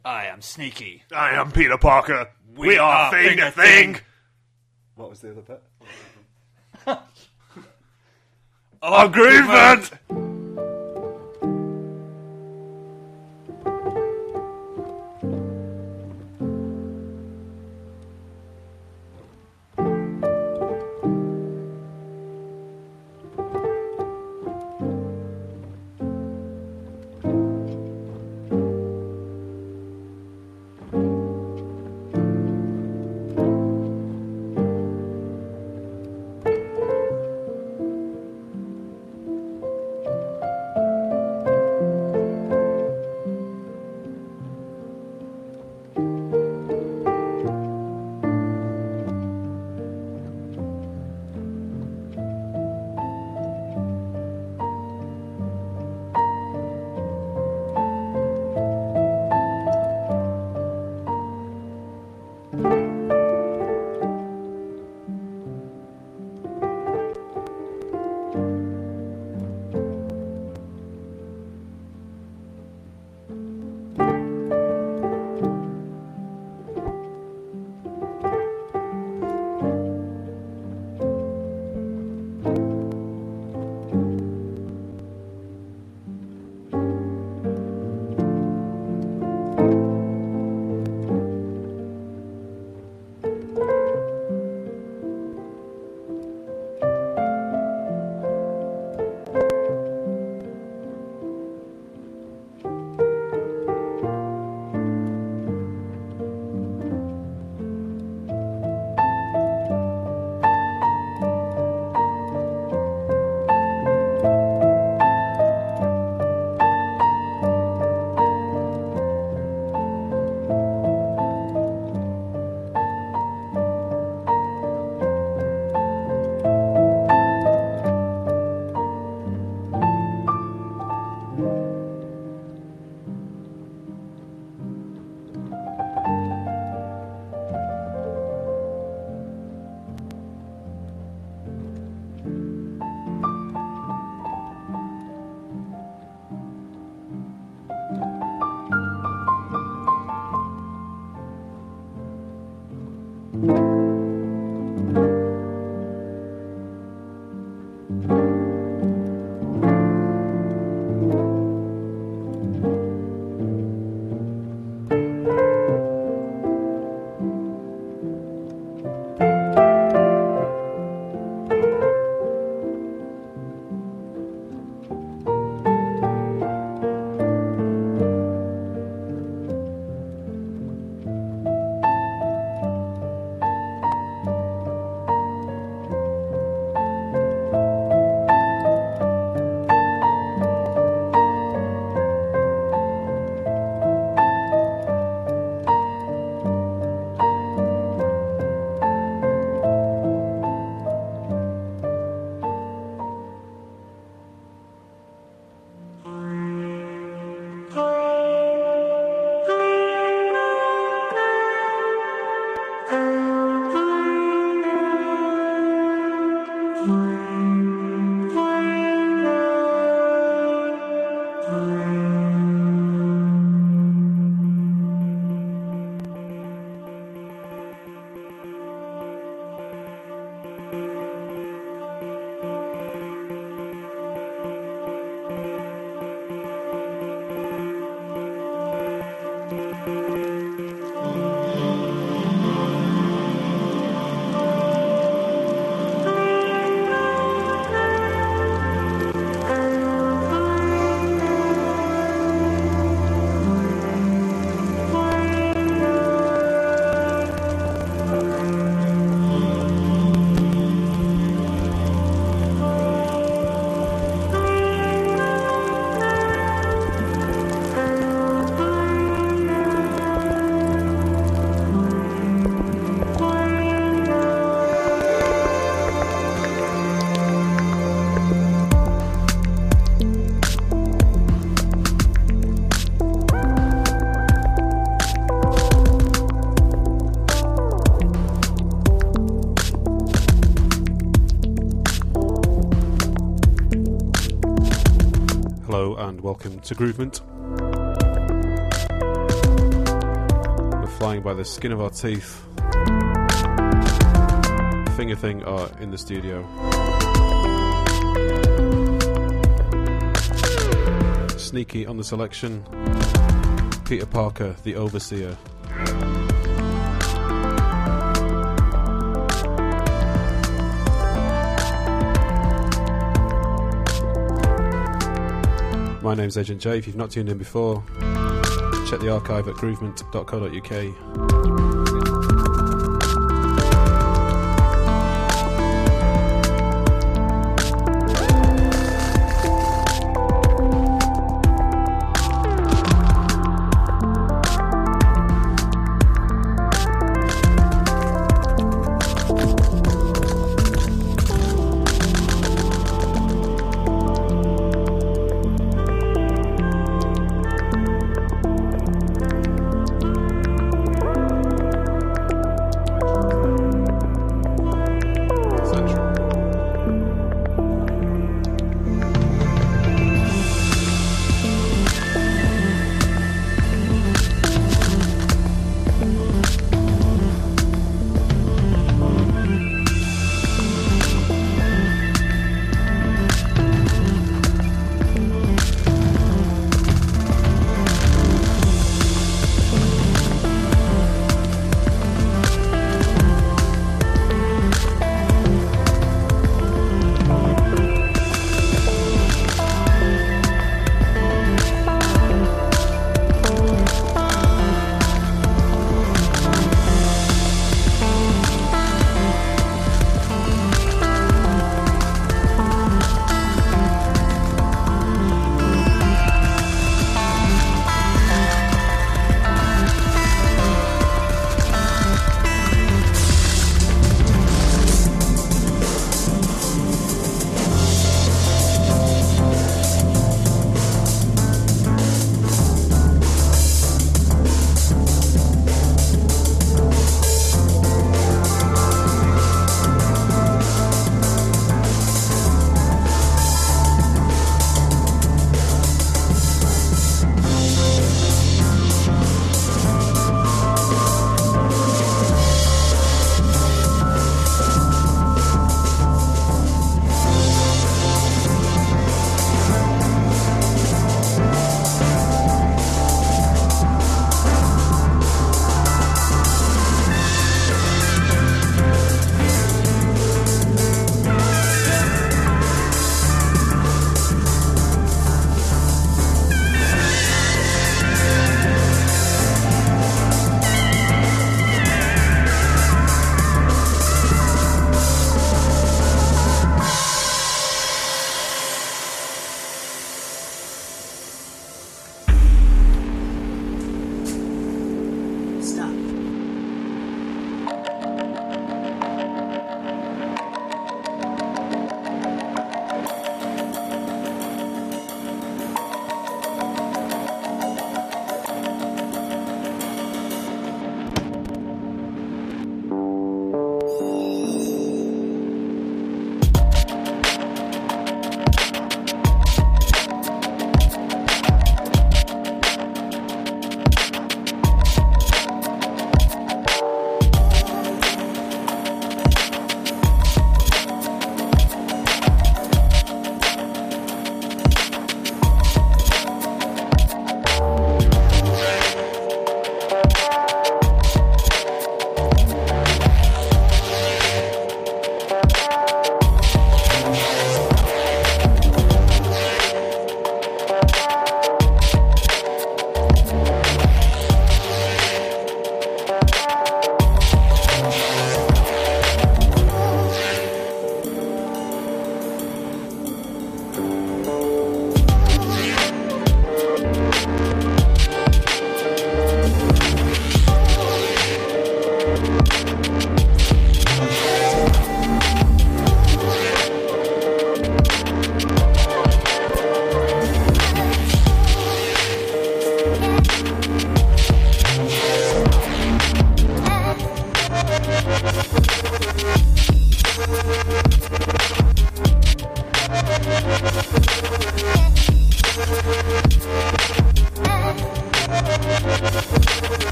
I am Sneaky. I am Peter Parker. We are Thing to Thing. What was the other bit? Agreement! Hello and welcome to Groovement. Flying by the Skin of Our Teeth. Finger Thing are in the studio. Sneaky on the selection. Peter Parker, the Overseer. My name's Agent J. If you've not tuned in before, check the archive at groovement.co.uk.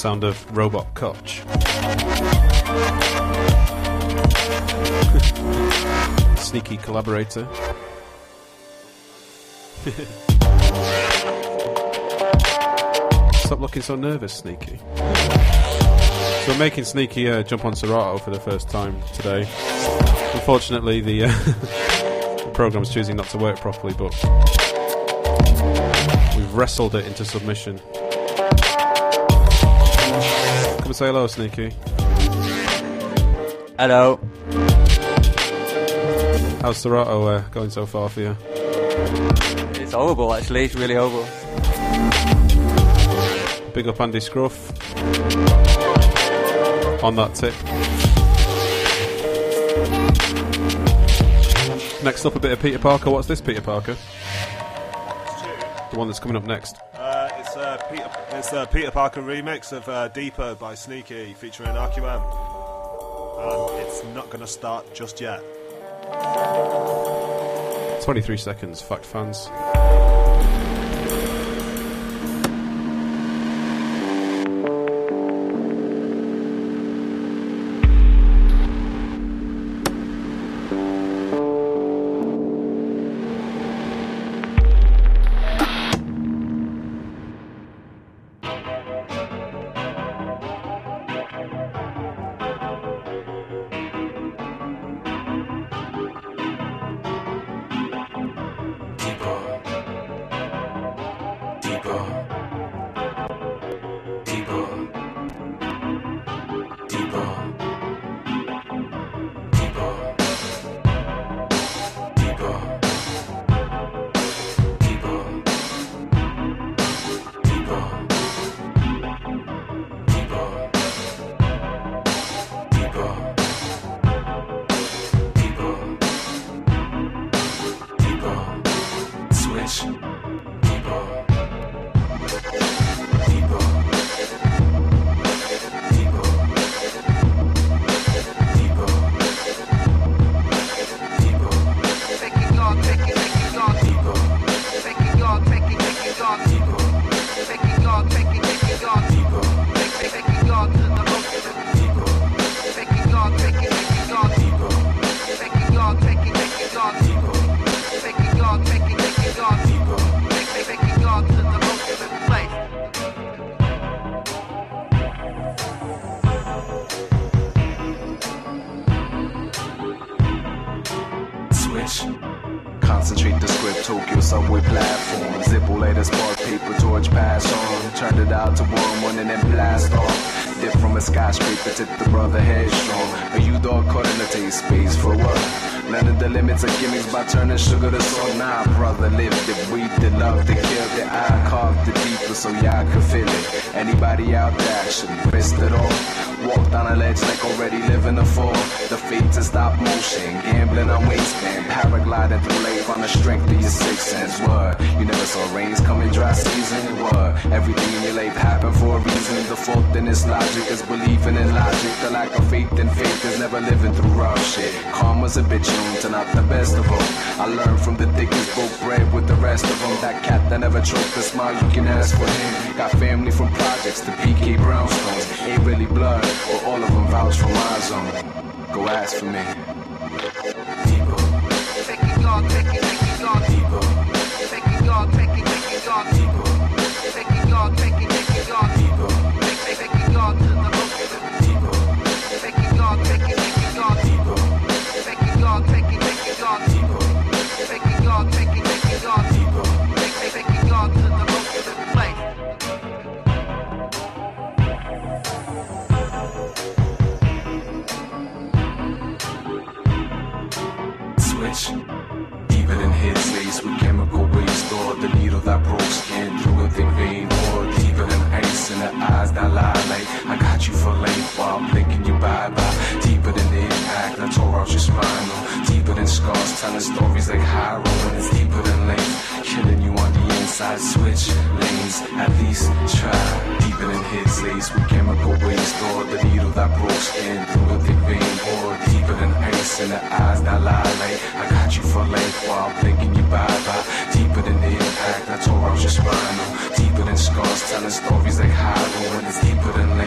sound of Robot Koch. Sneaky collaborator. Stop looking so nervous, Sneaky. So I'm making Sneaky jump on Serato for the first time today. Unfortunately, the program's choosing not to work properly, but we've wrestled it into submission. Come and say hello, Sneaky. Hello. How's Serato going so far for you? It's horrible, actually. It's really horrible. Big up Andy Scruff on that tip. Next up, a bit of Peter Parker. What's this, Peter Parker? The one that's coming up next. It's a Peter Parker remix of Deeper by Sneaky featuring RQM. And it's not going to start just yet. 23 seconds, fact fans. Concentrate the script, Tokyo subway platform. Zippo later spark paper torch pass on. Turned it out to one and then blast off. Dip from a skyscraper, tip the brother headstrong. A you dog caught in the taste space for what? None of the limits are gimmicks by turning sugar to salt. Nah, brother, lived it, breathed it, loved it, killed it. I carved it deeper so y'all could feel it. Anybody out there should risk it all. Walked on a ledge like already living the fall. The fate to stop motion, gambling on waistband, paragliding through life on the strength of your sixth sense. What? You never saw rains coming dry season. What? Everything in your life happened for a reason. The fault in this logic is believing in logic. The lack of faith in faith is never living through rough shit. Karma's a bitch, to not the best of them. I learned from the thickest, broke bread with the rest of them. That cat that never choked the smile, you can ask for him. Got family from projects to PK brownstones. Ain't really blood, or all of them vouch for my zone. Go ask for me. Deeper. Take it gone, take it gone. Deeper. Take it gone, take it gone. Deeper. Take it gone, take it gone. Deeper. Take it gone to the most. Deeper. Take it gone, take it gone. Deeper. Take it gone, take it gone. Deeper. Take it gone, take it gone. Deeper. Take it gone to the most place. Switch. Even in his lace with chemical waste, or the needle that broke skin through a thick vein, or deeper than ice in the eyes that lie like I got you for life while I'm thinking you bye-bye. Deeper than the impact, I tore out your spinal. Deeper than scars, telling stories like Hyro, and it's deeper than life, killing you on the inside. Switch lanes, at least try. Deeper than his lace with chemical waste, or the needle that broke skin through a thick vein, or deeper than ice in the eyes that lie like I got you for life while I'm thinking you bye-bye. Deeper than the impact, I tore out your spinal. Deeper than scars, telling stories like Hyro, and it's deeper than life.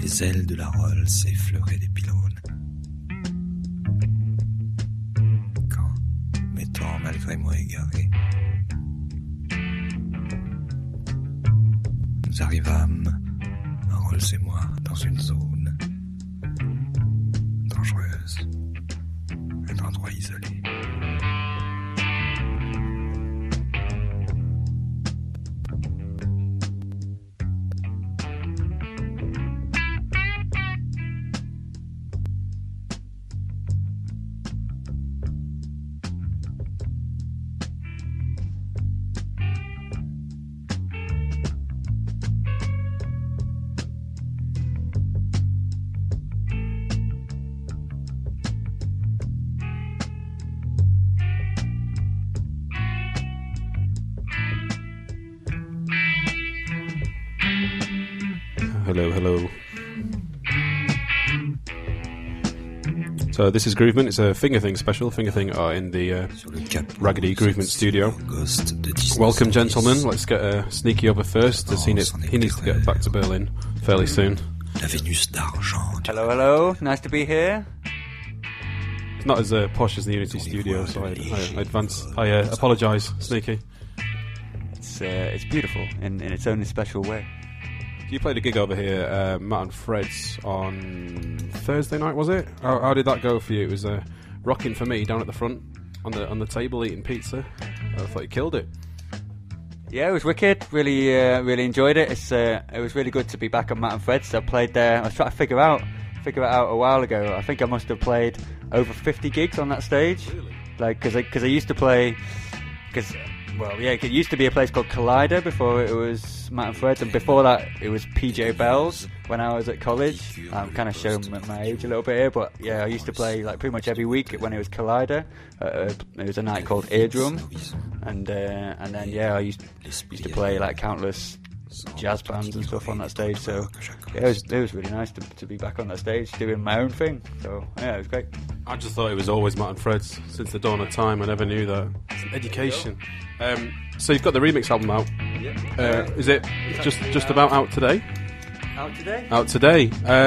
les ailes de la Rolls effleuraient des pylônes. Quand, m'étant malgré moi égaré, nous arrivâmes, Rolls et moi, dans une zone dangereuse, un endroit isolé. Hello. So this is Groovement. It's a Finger Thing special. Finger Thing are in the Raggedy Groovement studio. Welcome, gentlemen. Let's get Sneaky over first, as he needs to get back to Berlin fairly soon. Hello. Nice to be here. It's not as posh as the Unity studio, so I apologise, Sneaky. It's beautiful in its own special way. You played a gig over here, Matt and Fred's, on Thursday night, was it? How did that go for you? It was rocking for me down at the front on the table eating pizza. I thought you killed it. Yeah, it was wicked. Really enjoyed it. It was really good to be back at Matt and Fred's. I played there. I was trying to figure it out a while ago. I think I must have played over 50 gigs on that stage. Really? Like, because I used to play. It used to be a place called Collider before it was Matt and Fred's, and before that it was PJ Bell's when I was at college. I'm kind of showing my age a little bit here, but yeah, I used to play like pretty much every week when it was Collider. It was a night called Eardrum, and then yeah, I used to play like countless jazz bands and stuff on that stage. So yeah, it was really nice to be back on that stage doing my own thing. So yeah, it was great. I just thought it was always Matt and Fred's since the dawn of time. I never knew that. It's an education. So you've got the remix album out. Yeah. Is it just about out today? Out today? Out today.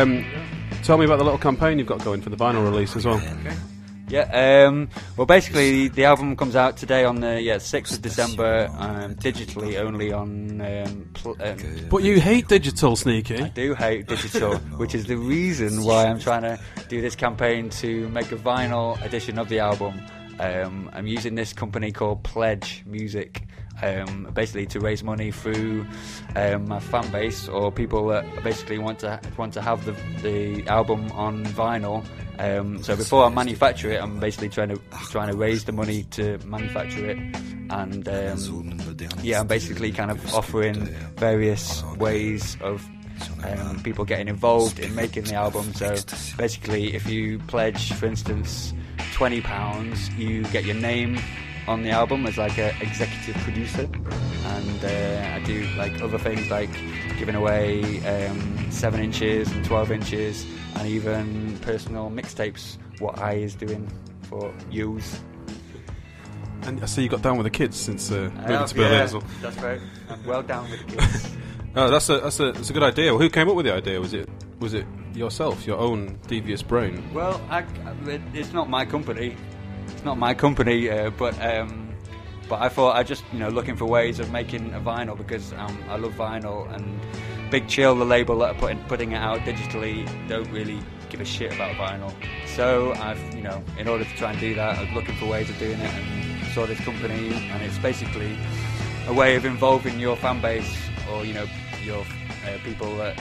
Tell me about the little campaign you've got going for the vinyl release as well. Okay. Yeah, well, basically, the album comes out today on the 6th of December, digitally only on... But you hate digital, Sneaky. I do hate digital, which is the reason why I'm trying to do this campaign to make a vinyl edition of the album. I'm using this company called Pledge Music, basically to raise money through my fan base or people that basically want to have the album on vinyl. So before I manufacture it, I'm basically trying to raise the money to manufacture it, and I'm basically kind of offering various ways of people getting involved in making the album. So basically, if you pledge, for instance, £20, you get your name on the album as like an executive producer, and I do like other things like giving away 7 inches and 12 inches and even personal mixtapes, what I is doing for yous. And I see you got down with the kids since moving to Berlin as well. That's right. I'm well down with the kids. Oh, that's a good idea. Well, who came up with the idea? Was it yourself, your own devious brain? Well, it's not my company. It's not my company, but I thought I just looking for ways of making a vinyl because I love vinyl, and Big Chill, the label that are putting it out digitally, don't really give a shit about vinyl. So I've in order to try and do that, I was looking for ways of doing it and saw this company, and it's basically a way of involving your fan base or your people that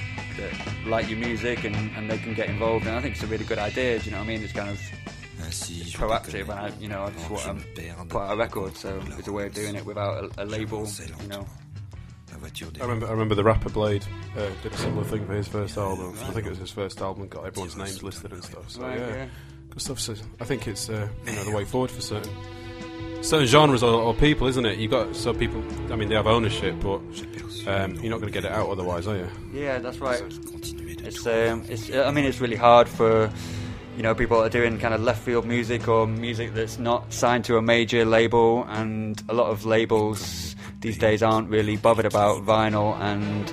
like your music, and they can get involved. And I think it's a really good idea. Do you know what I mean? It's kind of proactive, and I just want to put out a record, so it's a way of doing it without a label. I remember the rapper Blade did a similar thing for his first album. I think it was his first album, got everyone's names listed and stuff. So yeah, good stuff. So I think it's the way forward for certain genres or people, isn't it? You got some people. I mean, they have ownership, but you're not going to get it out otherwise, are you? Yeah, that's right. It's really hard for people that are doing kind of left field music or music that's not signed to a major label, and a lot of labels these days aren't really bothered about vinyl, and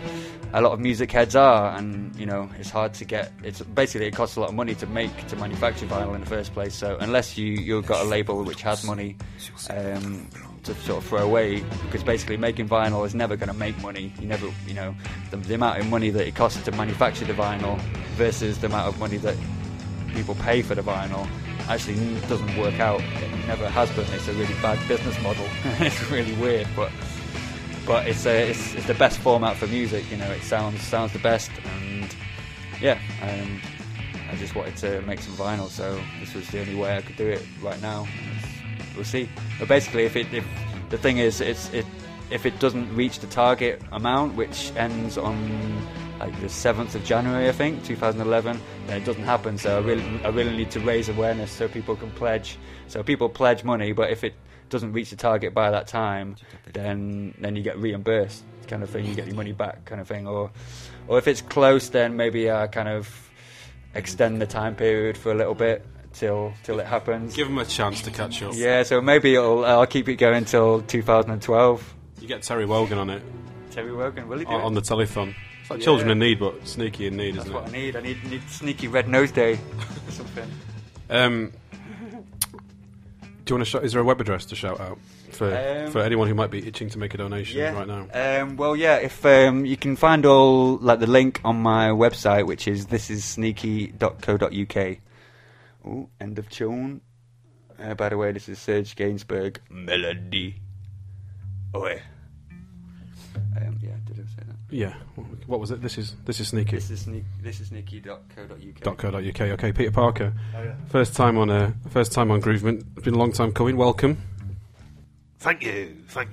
a lot of music heads are, and you know, it's hard to get. It's basically, it costs a lot of money to manufacture vinyl in the first place. So unless you've got a label which has money to sort of throw away, because basically making vinyl is never going to make money. You never, you know, the amount of money that it costs to manufacture the vinyl versus the amount of money that people pay for the vinyl actually doesn't work out. It never has done. It's a really bad business model. It's really weird, but it's the best format for music. You know, it sounds the best, and yeah. I just wanted to make some vinyl, so this was the only way I could do it right now. We'll see. But basically, if the thing is, if it doesn't reach the target amount, which ends on like the 7th of January, I think, 2011, then it doesn't happen. So I really need to raise awareness so people can pledge. So people pledge money, but if it doesn't reach the target by that time, then you get reimbursed, kind of thing. You get your money back, kind of thing. Or if it's close, then maybe I kind of extend the time period for a little bit till it happens. Give them a chance to catch up. Yeah, so maybe I'll keep it going till 2012. You get Terry Wogan on it. Terry Wogan, will he do it? On the telethon. It's like Children in Need, but Sneaky in Need, isn't it? That's what I need. I need Sneaky Red Nose Day or something. Do you want to shout? Is there a web address to shout out for anyone who might be itching to make a donation right now? Well, yeah. If you can find all like the link on my website, which is thisissneaky.co.uk. Oh, end of tune. By the way, this is Serge Gainsbourg Melody. Oh, yeah. Yeah, did I say that? Yeah. What was it? This is Sneaky. This is sneaky.co.uk. .co.uk. Okay, Peter Parker. Oh, yeah. First time on Groovement. It's been a long time coming. Welcome. Thank you.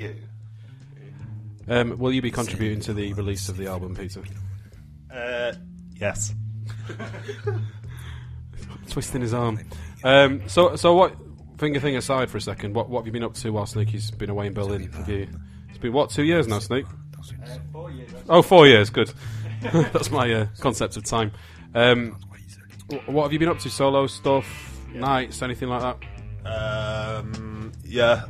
Will you be contributing to the release of the album, Peter? Yes. Twisting his arm. So what? Finger thing aside for a second. What have you been up to while Sneaky's been away in Berlin? It's been 2 years now, Sneak? 4 years. Oh, 4 years. Good. That's my concept of time. What have you been up to? Solo stuff, nights, anything like that? Yeah,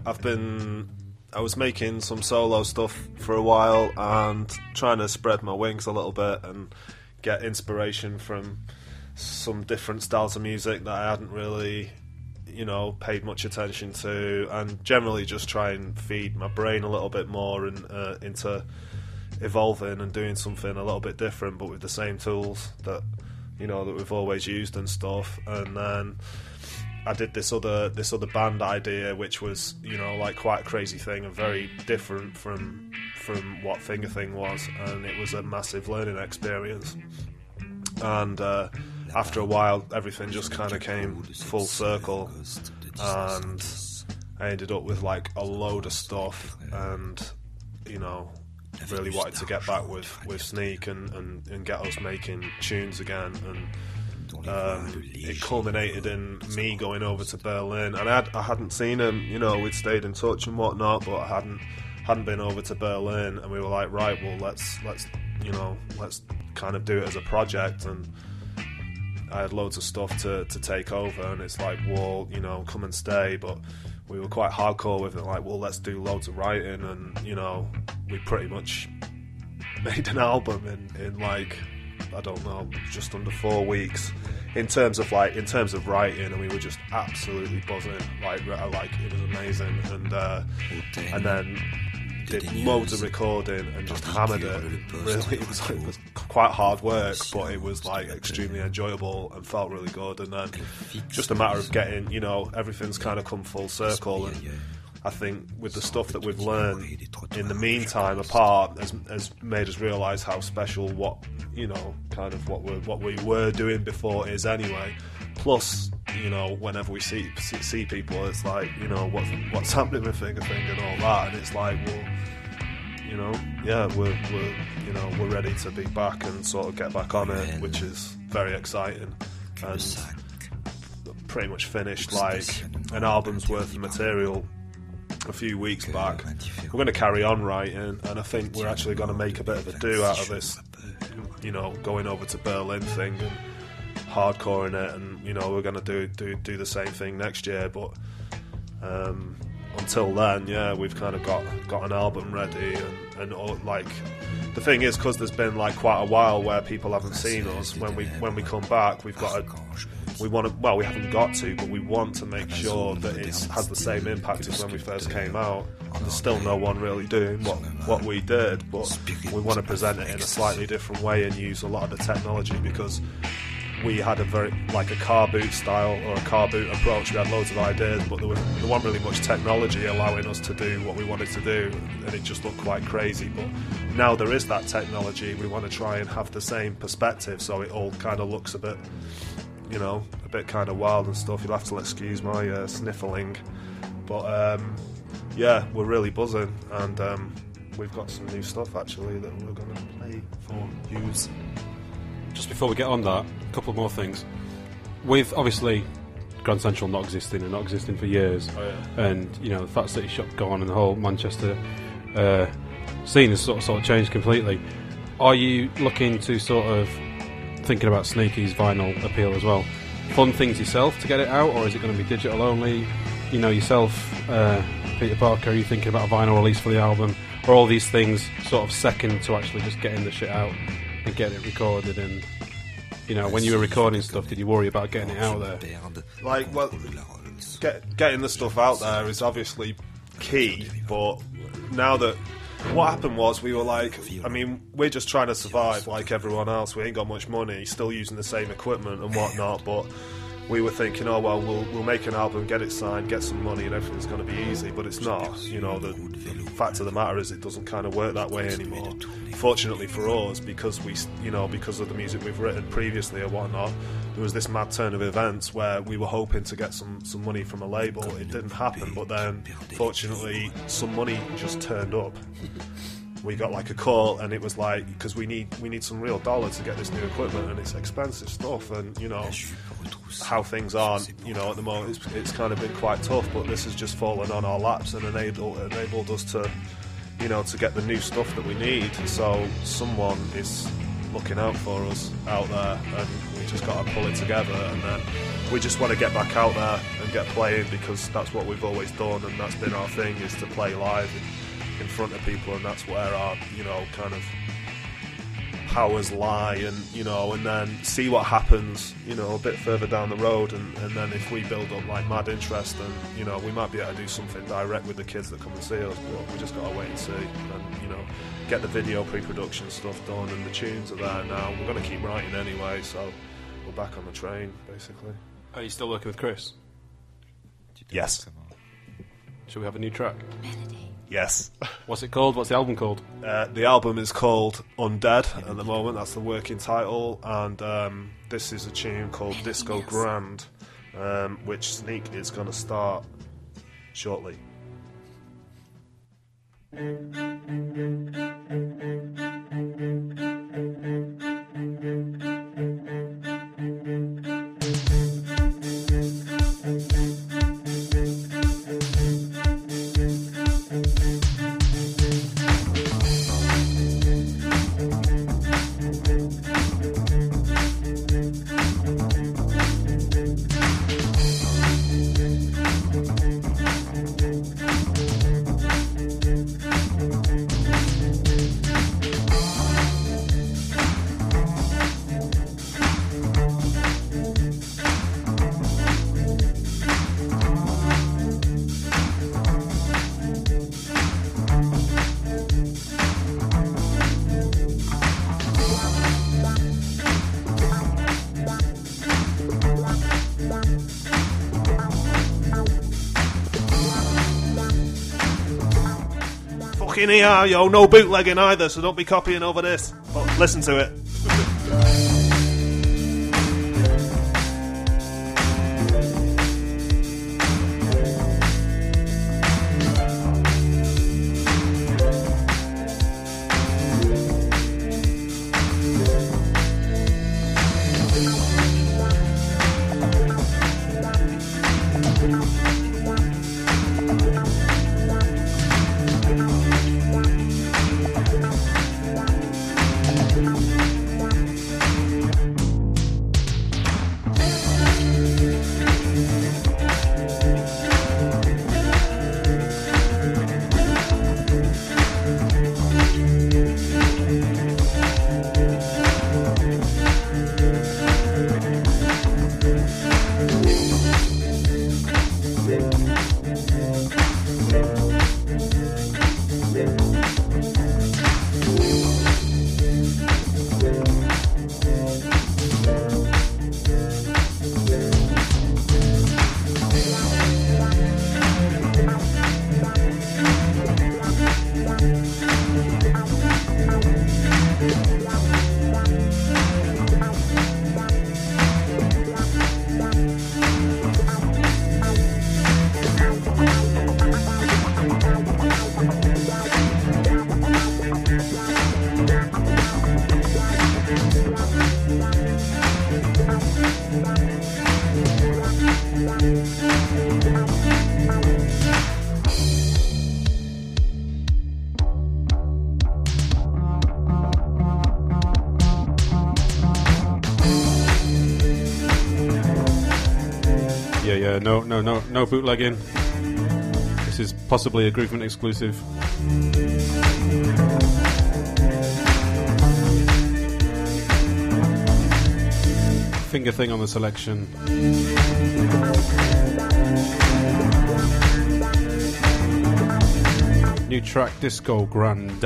I was making some solo stuff for a while and trying to spread my wings a little bit and get inspiration from some different styles of music that I hadn't really, paid much attention to, and generally just try and feed my brain a little bit more and into evolving and doing something a little bit different, but with the same tools that that we've always used and stuff. And then I did this other band idea, which was like quite a crazy thing and very different from what Finger Thing was, and it was a massive learning experience. And after a while, everything just kind of came full circle, and I ended up with like a load of stuff, and really wanted to get back with Sneak and get us making tunes again. And it culminated in me going over to Berlin, and I hadn't seen him. We'd stayed in touch and whatnot, but I hadn't been over to Berlin, and we were like, right, well, let's kind of do it as a project. And I had loads of stuff to take over, and it's like, well, come and stay. But we were quite hardcore with it, like, well, let's do loads of writing. And we pretty much made an album in like, I don't know, just under 4 weeks in terms of writing, and we were just absolutely buzzing. Like it was amazing. And then did loads of recording and just hammered it. Really, it was quite hard work, but it was like extremely enjoyable and felt really good. And then just a matter of getting, everything's kind of come full circle. And I think with the stuff that we've learned in the meantime apart has made us realise how special what we were doing before is anyway. Plus, whenever we see people, it's like, what's happening with Finger Thing and all that, and it's like, well, we're ready to be back and sort of get back on it, which is very exciting. And pretty much finished like an album's worth of material a few weeks back. We're going to carry on writing, and I think we're actually going to make a bit of a do out of this, going over to Berlin thing and hardcoring it, and we're going to do the same thing next year. But until then, yeah, we've kind of got an album ready, and all, like, the thing is, because there's been like quite a while where people haven't seen us. When we come back, we haven't got to, but we want to make sure that it has the same impact as when we first came out. There's still no one really doing what we did, but we want to present it in a slightly different way and use a lot of the technology, because we had a very, like, a car boot style or a car boot approach. We had loads of ideas, but there wasn't really much technology allowing us to do what we wanted to do, and it just looked quite crazy. But now there is that technology. We want to try and have the same perspective, so it all kind of looks a bit, you know, a bit kind of wild and stuff. You'll have to excuse my sniffling, but yeah, we're really buzzing, and we've got some new stuff actually that we're going to play for use. Just before we get on that, a couple more things. With, obviously, Grand Central not existing for years, and, you know, the Fat City Shop gone and the whole Manchester scene has sort of changed completely. Are you looking to sort of thinking about Sneaky's vinyl appeal as well? Fund things yourself to get it out, or is it going to be digital only? You know, yourself, Peter Parker, are you thinking about a vinyl release for the album? Or all these things sort of second to actually just getting the shit out and getting it recorded? And, you know, when you were recording stuff, did you worry about getting it out there? Like, well, getting the stuff out there is obviously key, but now that what happened was, we were like, I mean, we're just trying to survive like everyone else. We ain't got much money, still using the same equipment and whatnot, but we were thinking, oh well, we'll make an album, get it signed, get some money, and everything's going to be easy. But it's not. You know, the fact of the matter is, it doesn't kind of work that way anymore. Fortunately for us, because because of the music we've written previously or whatnot, there was this mad turn of events where we were hoping to get some money from a label. It didn't happen, but then fortunately some money just turned up. We got like a call, and it was like, because we need some real dollars to get this new equipment, and it's expensive stuff, and you know how things are, you know, at the moment it's kind of been quite tough, but this has just fallen on our laps and enabled us to, you know, to get the new stuff that we need. So someone is looking out for us out there, and we just got to pull it together, and then we just want to get back out there and get playing, because that's what we've always done, and that's been our thing, is to play live in front of people, and that's where our, you know, kind of powers lie, and you know, and then see what happens, you know, a bit further down the road, and then if we build up like mad interest, then, you know, we might be able to do something direct with the kids that come and see us, but we just gotta wait and see, and you know, get the video pre-production stuff done, and the tunes are there now. We're gonna keep writing anyway, so we're back on the train basically. Are you still working with Chris? Yes. Should we have a new track? Yes. What's it called? What's the album called? The album is called Undead at the moment. That's the working title. And this is a tune called Disco Grand, which Sneak is going to start shortly. Yo, no bootlegging either, so don't be copying over this. But listen to it. Yeah, no bootlegging. This is possibly a Groovement exclusive. Finger thing on the selection. New track, Disco Grande.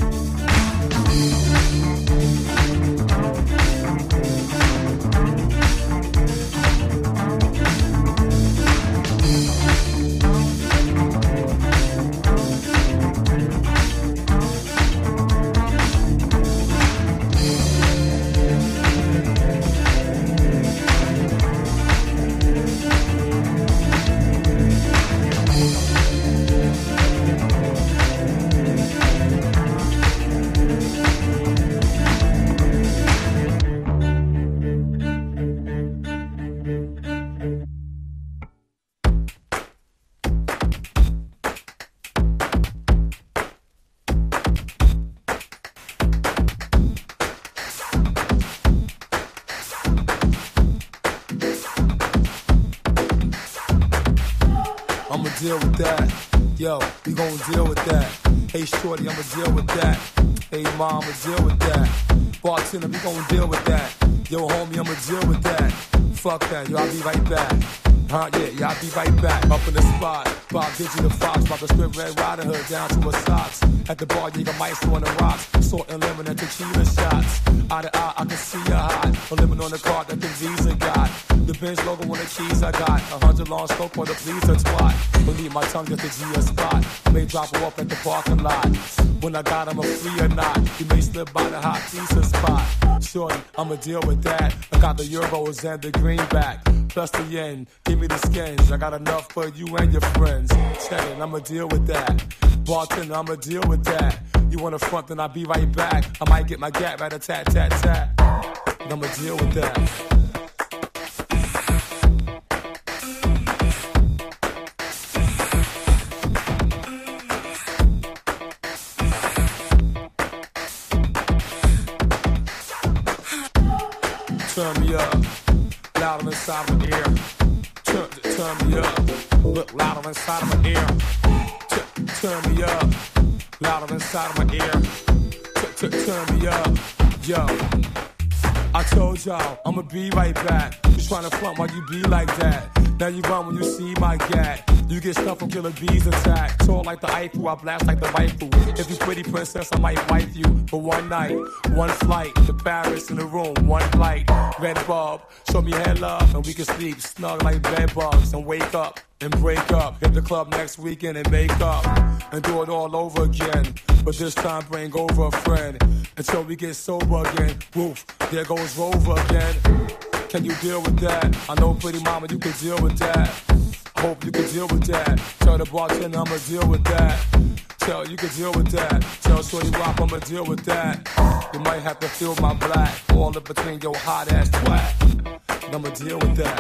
Deal with that. Yo, we gon' deal with that. Hey, shorty, I'ma deal with that. Hey, mom, I'ma deal with that. Bartender, we gon' deal with that. Yo, homie, I'ma deal with that. Fuck that, yo, I'll be right back. Yeah, I'll be right back. Up in the spot. Bob Digi the Fox, about to strip Red Riding Hood down to her socks. At the bar, you got Maestro on the rocks. Salt and lemon and tequila shots. Eye to eye, I can see you hot. A lemon on the card that the Visa got. The Benz logo on the keys I got. 100 long scope on the please a twat. Believe my tongue at the GS spot. I may drop her up at the parking lot. When I got him a free or not. You may slip by the hot pizza spot. Shorty, I'ma deal with that. I got the euros and the greenback. Plus the yen, give me the skins. I got enough for you and your friends. Check it, I'ma deal with that. Bartender, I'ma deal with that. You wanna front, then I'll be right back. I might get my gat right a tat tat tat. I'ma deal with that. Turn me up, louder inside of my ear. Turn me up, look louder inside of my ear. Turn me up, louder inside of my ear. Turn me up, yo. I told y'all I'ma be right back. You tryna front while you be like that. Now you run when you see my gat. You get stuff from killer bees attack. Tall like the Eiffel, I blast like the rifle. If you pretty princess, I might wife you for one night, one flight to Paris in the room, one light. Red bulb, show me head love, and we can sleep snug like bed bugs and wake up and break up. Hit the club next weekend and make up and do it all over again. But this time bring over a friend until we get sober again. Woof, there goes Rover again. Can you deal with that? I know, pretty mama, you can deal with that. Hope you can deal with that. Tell the bartender I'ma deal with that. Tell you can deal with that. Tell Shorty Rock I'ma deal with that. You might have to feel my black. All in between your hot ass twat. I'ma deal with that.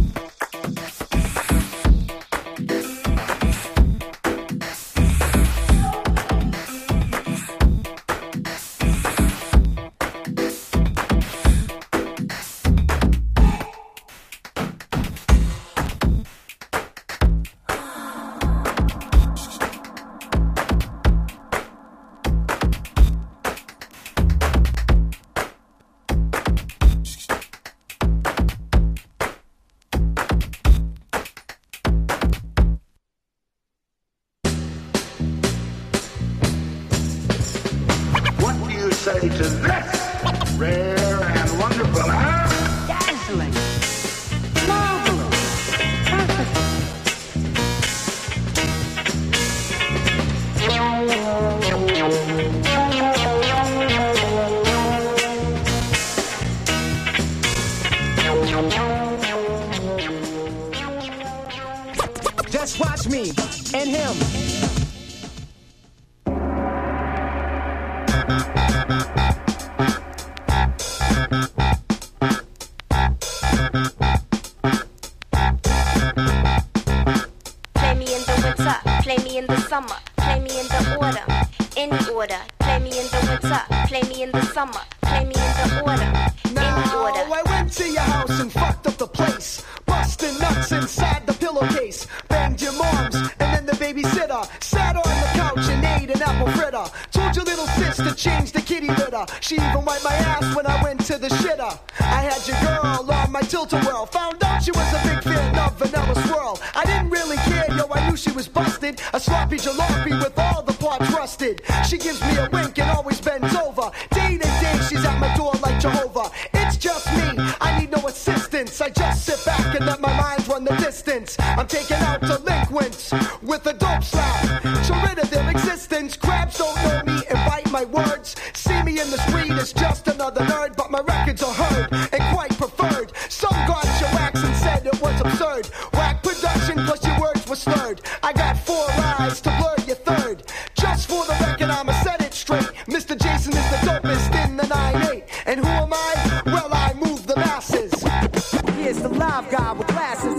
Just watch me and him. me in the summer, play me in the order, any order. Play me in the winter, play me in the summer, play me in the order, any order. Now I went to your house and fucked up the place, busting nuts inside the pillowcase, banged your moms and then the babysitter, sat on the couch and ate an apple fritter. Told your little sister change the kitty litter. She even wiped my ass when I went to the shitter. I had your girl on my tilt-a-whirl, found out she was a big fan of Vanilla Swirl. I didn't really care, yo, I knew she was busted, a sloppy jalopy with all the parts rusted. She gives me a wink and always bends over. Day to day she's at my door like Jehovah. It's just me, I need no assistance. I just sit back and let my mind run the distance. I'm taking out delinquents with a dope slap to rid of their existence. Crabs don't know me and bite my words. See me in the street as just another nerd, but my records are heard and quite preferred. Some got your wax and said it was absurd. Whack production plus your words were slurred. I got 4 eyes to blur your third. Just for the record I'ma set it straight. Mr. Jason is the dopest in the 9-8. And who am I? Well, I move the masses. Here's the live guy with glasses.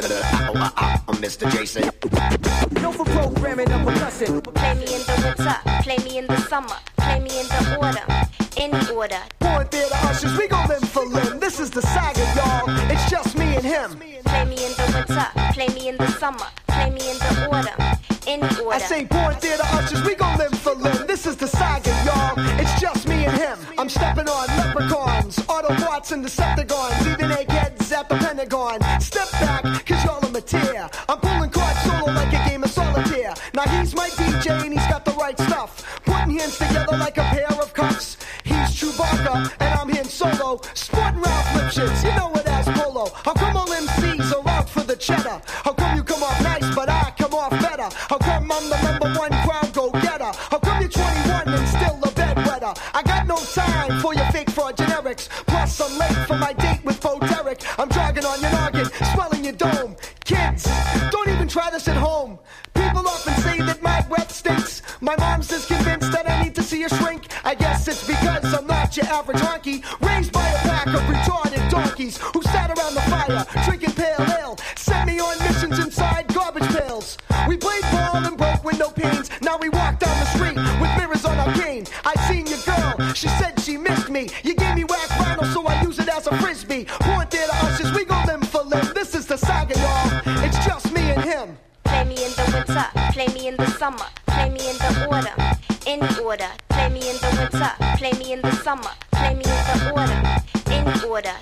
I'm Mr. Jason. No for programming and percussion. Play me in the winter, play me in the summer, play me in the order, any order. Point there to ushers, we gon' limb for limb. This is the saga, y'all. It's just me and him. Play me in the winter, play me in the summer, play me in the order, any order. I say point there to ushers, we gon' limb for limb. This is the saga, y'all. It's just me and him. I'm stepping on leprechauns, Autobots and Decepticons, even eggheads at the Pentagon. Step back, cause y'all are materia. I'm pulling cards solo like a game of solitaire. Now he's my DJ and he's got the right stuff, putting hands together like a pair of cuffs. He's Chewbacca and I'm here solo, sporting Ralph Lipschitz, you know it as Polo. How come all MCs are out for the cheddar? How come you come off nice but I come off better? How come I'm the #1 crowd go-getter? How come you're 21 and still a bedwetter? I got no time for your fake fraud generics. Plus I'm late for my date with Bo Derek. I'm jogging on your noggin, swelling your dome. Kids, don't even try this at home. People often say that my breath stinks. My mom's just convinced that I need to see a shrink. I guess it's because I'm not your average honky, raised by a pack of retarded donkeys who sat around the fire drinking pale ale, sent me on missions inside garbage pails. We played ball and broke window panes. Now we walk down the street with mirrors on our cane. I seen your girl, she said she missed me. You gave me whack vinyl, so I use it as a frisbee. Point there to ushers, we go limb for limb. This is the saga, y'all. It's just me and him. Play me in the winter, play me in the summer, play me in the order, any order. Play me in the winter, play me in the summer, play me in the order, any order.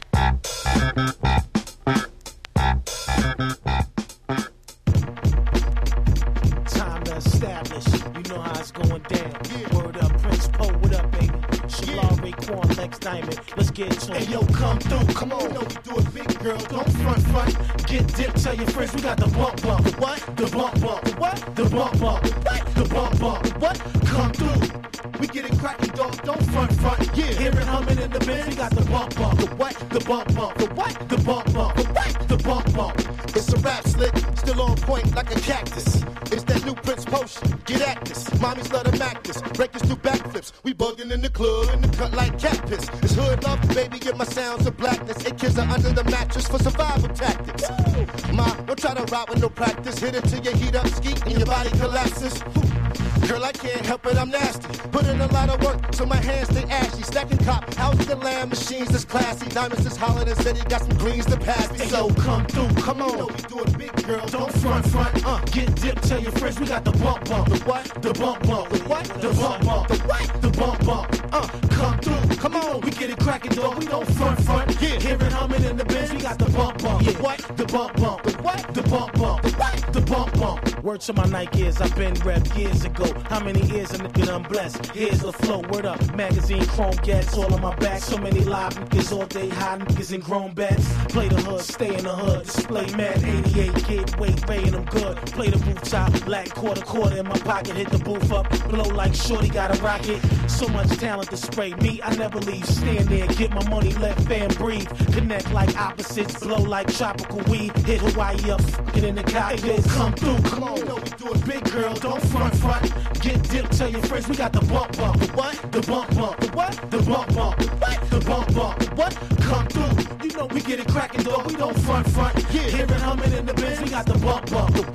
Time to establish, you know how it's going down. Word up, Prince Poe, what up, baby? Shalom, Raekwon, Lex Diamond, let's get to it. Hey, yo, come through, come on. You know we do it big, girl, don't front. Get dipped, tell your friends we got the bump. The what? The bump. The what? The bump. The what? The bump. The what? Come through. We get it crackin', dog, don't front. Yeah, hear it humming in the Benz, we got the bump. The what? The bump. The what? The bump. The what? The bump. It's a rap slick, still on point like a cactus. It's that new Prince potion, get at this. Mommies love to mac this, breakers do backflips. We bugging in the club, in the cut like cat piss. It's hood love, baby, get my sounds of blackness. 8 kids are under the mattress for survival tactics. Ma, don't try to ride with no practice. Hit it till you heat up, skeet, and your body collapses. Girl, I can't help it, I'm nasty. Put in a lot of work, so my hands stay ashy. Stacking cop, houses and land machines that's classy. Diamonds is hollering and said he got some greens to pass me. Hey, so come through, come on. You know we do it big, girl, don't front. Get dipped, tell your friends we got the bump. The what? The bump. The what? The bump. The what? The bump. Come through, come on. We get it crackin', dog, we don't front. Yeah, hear it humming in the Benz, we got the bump. Yeah, what? The bump. The what? The bump. The what? The bump. Word to my Nike is I've been rep years ago. How many years a nigga done blessed? Here's the flow, word up. Magazine, chrome gets all on my back. So many live niggas all day, high niggas in grown beds. Play the hood, stay in the hood. Display mad 88, kid, weight, paying them good. Play the rooftop, black quarter in my pocket. Hit the booth up, blow like shorty got a rocket. So much talent to spray me, I never leave. Stand there, get my money, let fam breathe. Connect like opposites, blow like tropical weed. Hit Hawaii up, get in the cockpit. Hey, come through, come on. You know we do it big, girl, don't front. Get dipped, tell your friends we got the bump. The what? The bump. The what? The bump. The what? The bump. The what? Come through. You know we get it crackin', dog, we don't front. Yeah, hear it humming in the Benz, we got the bump. The what? The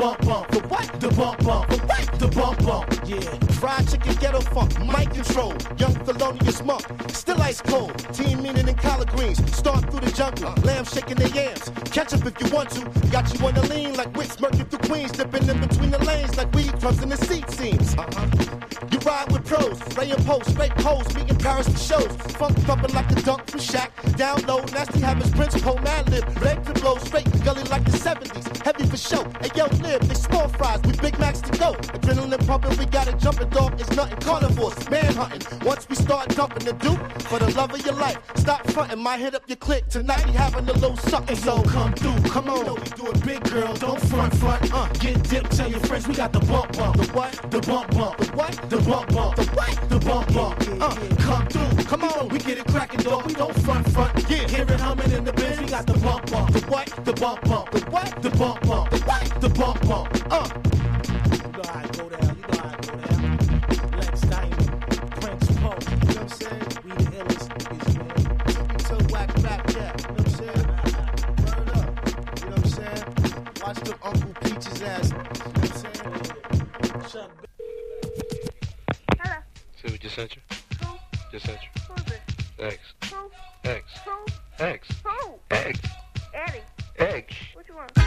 bump bump. The what? The bump bump. The what? The bump bump. Yeah. Fried chicken, ghetto funk, mic control. Young Thelonious Monk, still ice cold. Team meaning in collard greens. Start through the jungle. Lamb shaking their yams. Catch up if you want to. Got you on the lean like Wicks, smirking through Queens. Dipping in between the lanes like weed crumbs in the seat seams. You ride with pros, Ray and Post, straight hoes, meeting Paris for shows. Funk thumping like the dunk from Shaq. Down low, nasty habits, Prince, Pole, Mad Lib. Leg to blow, straight gully like the 70s. Heavy for show. Hey yo, live, they small fries, we Big Macs to go. Adrenaline pumping, we got it jumping, dog. It's nothing. Carnivores, manhunting. Once we start dumping the Duke, for the love of your life, stop fronting. Might hit up your clique. Tonight we having a little something. So come through, come on. You know we do it big, girl. Don't front. Get dipped, tell your friends we got the bump bump. The what? The bump bump. The what? The bump bump. The what? The bump bump. Come through, come on. We get it cracking, dog. We don't front. Yeah, hear it humming in the biz. We got the bump bump. The what? The bump bump. The what? The bump bump. The what? The bump bump. You know how I go down. You know how I go down. Lex Diamond, Prince Poe. You know what I'm saying? We the illest niggas, man. Took me to whack back, yeah. You know what I'm saying? Burn it up. You know what I'm saying? Watch them Uncle Peach's ass. You know what I'm saying? Chuck. Hello. See what just sent you? Who? Just sent you. Who is it? X. Who? X. Who? X. Who? X. Eddie. X. What you want?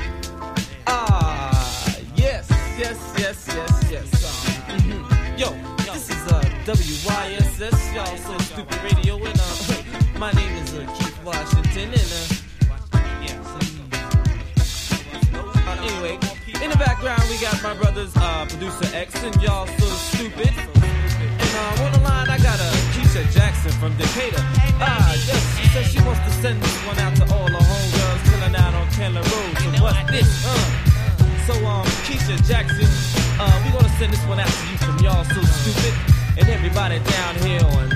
Yes. Yo, this is WYSS, y'all so stupid radio, and my name is Keith Washington, and anyway, in the background we got my brothers, producer X, and y'all so stupid. And on the line I got Keisha Jackson from Decatur. Yes, she says she wants to send this one out to all the homegirls chilling out on Candler Road. So what's this? So Keisha Jackson, we gonna send this one out to you from y'all so stupid, and everybody down here on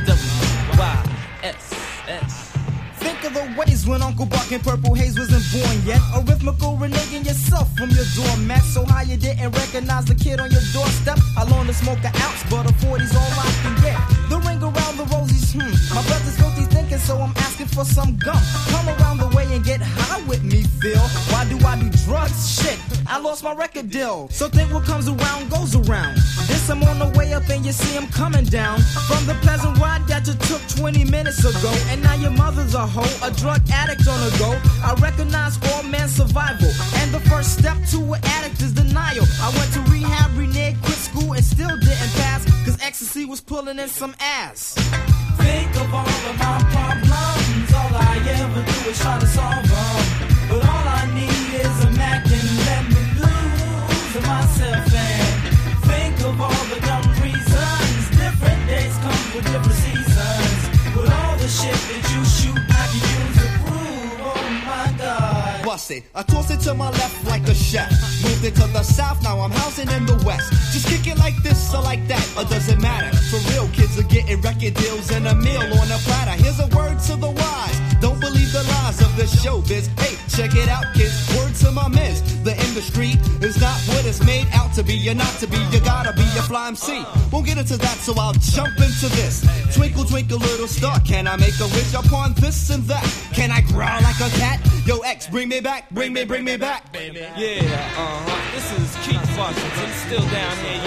WYSS. Think of the ways when Uncle Buck and Purple Haze wasn't born yet. A rhythmical reneging yourself from your doormat. So how you didn't recognize the kid on your doorstep? I learned to smoke an ounce, but a 40's all I can get. The ring around the rosies, My brother's filthy thinking, so I'm asking for some gum. Come around the way and get high with me, Phil. Why do I do drugs? Shit, I lost my record deal. So think what comes around goes around. This I'm on the way up and you see I'm coming down. From the pleasant ride that you took 20 minutes ago. And now your mother's a hoe, a drug addict on the go. I recognize all man's survival, and the first step to an addict is denial. I went to rehab, reneged, quit school, and still didn't pass, cause ecstasy was pulling in some ass. Think of all of my problems, all I ever do is try to solve them. But all I need is a Mac and let me lose myself. And think of all the dumb reasons, different days come with different seasons. With all the shit that you shoot, I can use to prove, oh my God. Bust it, I toss it to my left like a chef. Moved it to the south, now I'm housing in the west. Just kick it like this or like that, or does it matter? For real, kids are getting record deals and a meal on a platter. Here's a word to the wise, don't believe the lies of the showbiz. Hey, check it out, kids, word to my miz. The industry is not what it's made out to be. You're not to be, you gotta be a fly MC. Won't get into that, so I'll jump into this. Twinkle, twinkle, little star, can I make a wish upon this and that? Can I growl like a cat? Yo, X, bring me back, bring me back, baby. Yeah, this is Keith Washington, still down here,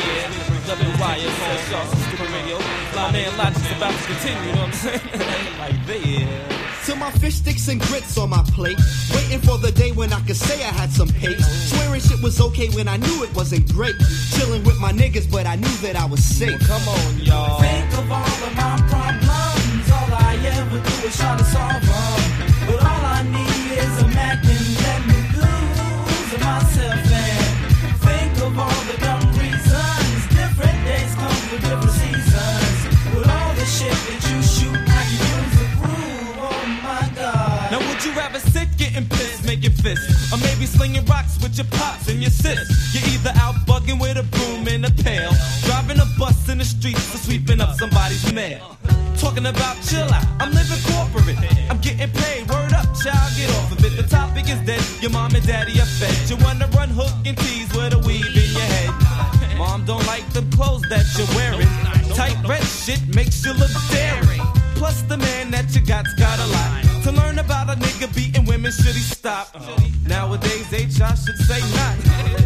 WYSS, y'all stupid radio. My man Logic's about to continue, you know what I'm saying? Like this. To my fish sticks and grits on my plate, waiting for the day when I could say I had some pace. Swearing shit was okay when I knew it wasn't great. Chilling with my niggas, but I knew that I was safe. Come on, y'all. Think of all of my problems, all I ever do is try to solve them. But all I need is a Mac and let me lose myself. And think of all the dumb reasons, different days come with different seasons. With all the shit that you shoot, I can use to prove, oh my God. Now would you rather sit getting pissed, making fists, or maybe slinging rocks with your pops and your sis? You're either out bugging with a broom and a pail, driving a bus in the streets or sweeping up somebody's mail. Talking about chill out, I'm living corporate, I'm getting paid, word up, child, get off of it. The topic is dead, your mom and daddy are fed. You wanna run hook and tease with a weave in your head. Mom don't like the clothes that you're wearing, tight red shit makes you look daring. Plus the man that you got a lot. To learn about a nigga beating women, should he stop? Nowadays HR should say not. Fuck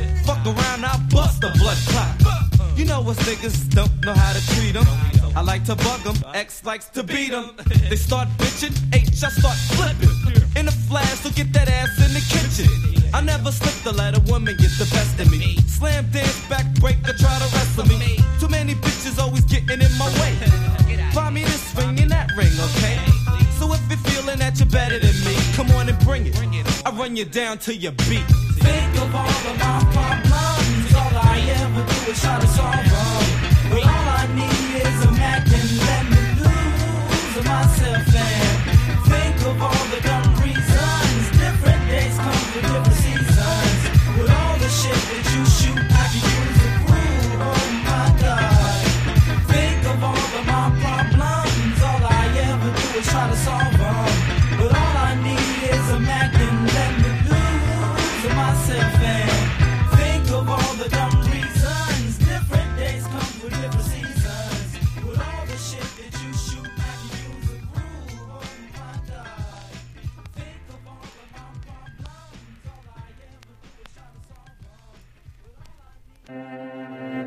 around, I'll bust a blood clot. You know us niggas don't know how to treat them. I like to bug them, X likes to beat them. They start bitching, H I start flipping. In a flash, so get that ass in the kitchen. I never slip to let a woman get the best of me. Slam dance, back break, or try to wrestle me. Too many bitches always getting in my way. Buy me this ring and that ring, okay? So if you're feeling that you're better than me, come on and bring it. I run you down to your beat. Think of all of my problems. All I ever do is try to solve them. But all I need is a Mac and let me lose myself and think of all the dumb reasons. Different days come for different seasons. With all the shit that you shoot, I can use to prove. Oh my God. Think of all of my problems. All I ever do is try to solve them. But all I need is a Mac and let me lose myself and think of all the dumb reasons. Different days come for different seasons. With all the shit that you shoot, I can use to prove. Oh my God. Think of all of my problems. All I ever do is try to solve them.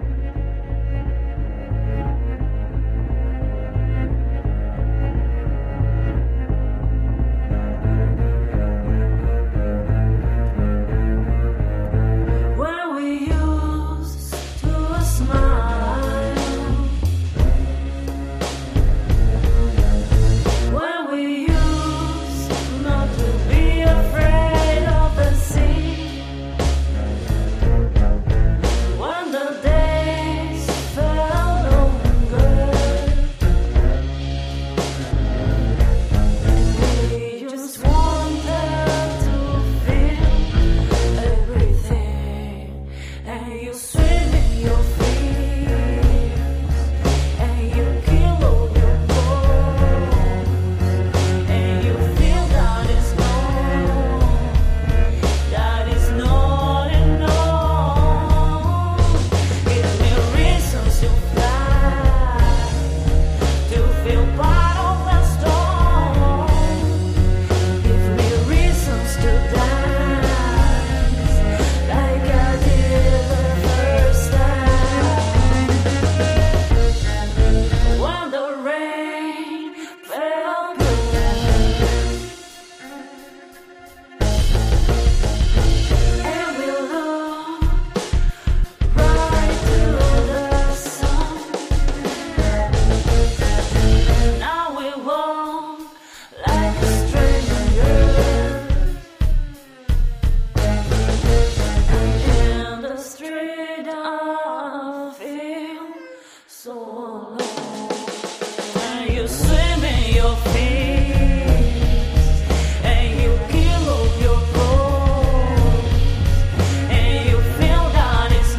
When we used to smile, when we used not to be afraid of the sea, when the days felt longer, we just wanted to feel everything, and you swim in your fears, and you kill all your bones, and you feel that is not enough. Give me reasons to fly, to feel part of the storm. Give me reasons to dance like I did the first time. When the rain fell blue, and we looked right to the sun. Now we walk like strangers in the street. I feel so alone. And you swim in your fears, and you kill all your bones, and you feel that is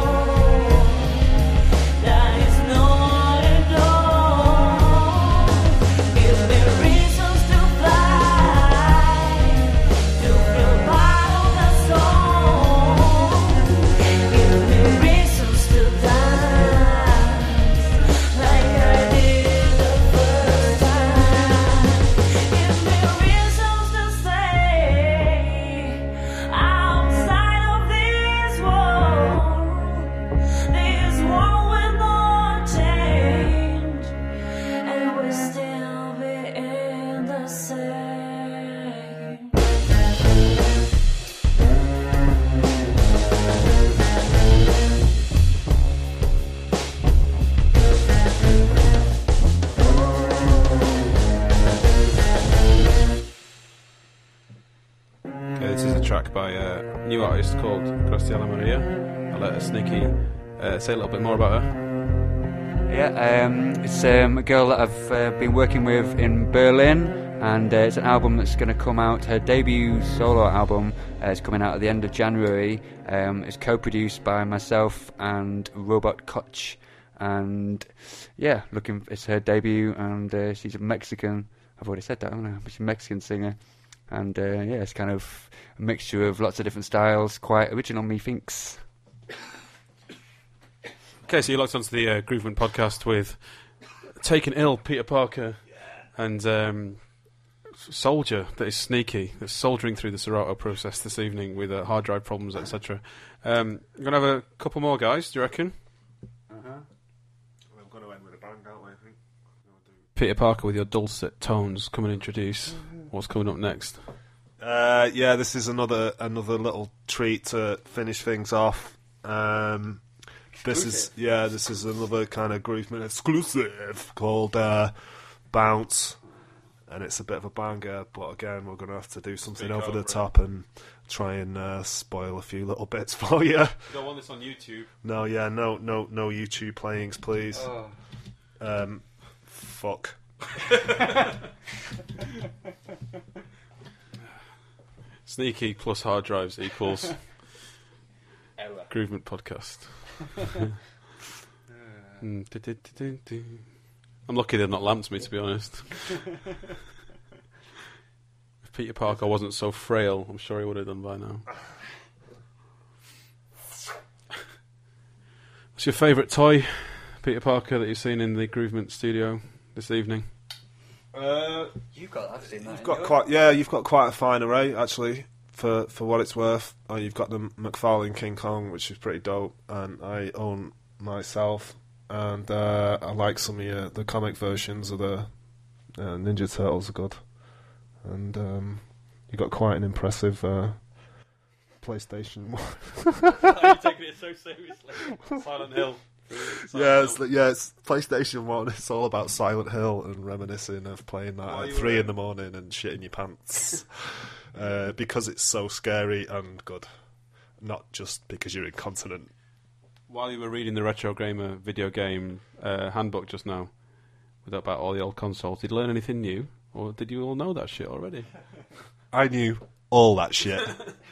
not enough. Give me reasons to fly, to feel part of the song. Give me reasons to dance like I did the first time. Give me reasons to stay outside of this world will not change, and we'll still be in the same. Okay, this is a track by a new artist called Graciela Maria. I'll let Sneaky say a little bit more about her. Yeah, it's a girl that I've been working with in Berlin, and it's an album that's going to come out. Her debut solo album is coming out at the end of January. It's co-produced by myself and Robot Koch, and yeah, it's her debut, and she's a Mexican. I've already said that, haven't I? She's a Mexican singer, and yeah, it's kind of a mixture of lots of different styles. Quite original, methinks. Okay, so you locked onto the Groovement podcast with Taken Ill, Peter Parker, and soldier that is sneaky, that's soldiering through the Serato process this evening with hard drive problems, etc. I'm going to have a couple more, guys, do you reckon? We're going to end with a bang, aren't we, I think? Peter Parker, with your dulcet tones, come and introduce what's coming up next. Yeah, this is another little treat to finish things off. This is another kind of Groovement exclusive called Bounce, and it's a bit of a banger. But again, we're going to have to do something over the top and try and spoil a few little bits for you. You don't want this on YouTube? No, no YouTube playings, please. Fuck. Sneaky plus hard drives equals Groovement podcast. I'm lucky they've not lamped me, to be honest. If Peter Parker wasn't so frail, I'm sure he would have done by now. What's your favourite toy, Peter Parker, that you've seen in the Groovement studio this evening? I've seen that. You've got quite a fine array, actually, for what it's worth. You've got the McFarlane King Kong, which is pretty dope, and I own myself, and I like some of the comic versions of the Ninja Turtles are good, and you've got quite an impressive PlayStation 1. You're taking it so seriously. Silent Hill. It's PlayStation 1. It's all about Silent Hill and reminiscing of playing that at 3 in the morning and shitting your pants. Because it's so scary and good. Not just because you're incontinent. While you were reading the Retro Gamer video game handbook just now, about all the old consoles, did you learn anything new? Or did you all know that shit already? I knew all that shit.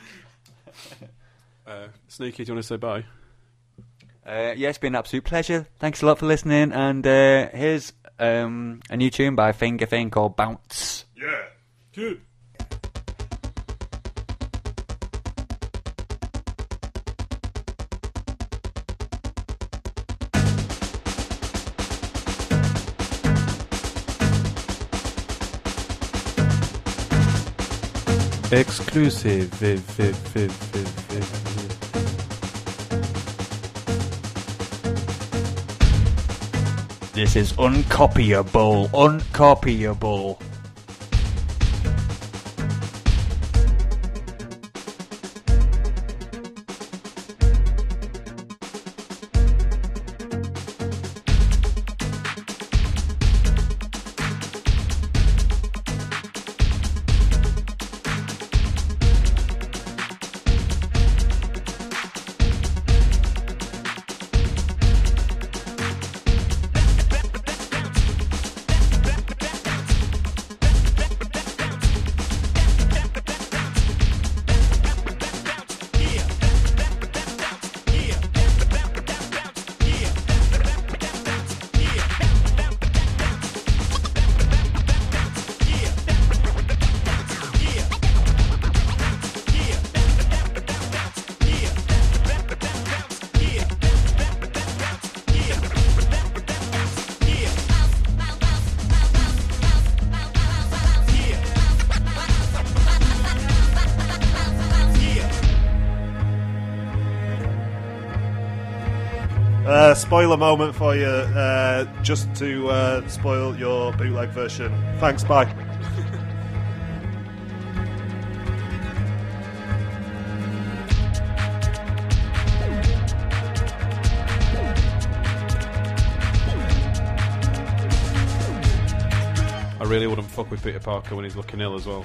Sneaky, do you want to say bye? It's been an absolute pleasure. Thanks a lot for listening. And here's a new tune by Finger Thing called Bounce. Yeah. Good. Exclusive. This is uncopyable. Spoiler moment for you, just to spoil your bootleg version. Thanks, bye. I really wouldn't fuck with Peter Parker when he's looking ill as well.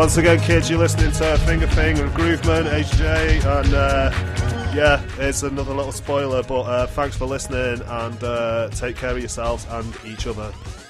Once again, kids, you're listening to Finger Thing and Grooveman, HJ, and yeah, it's another little spoiler, but thanks for listening, and take care of yourselves and each other.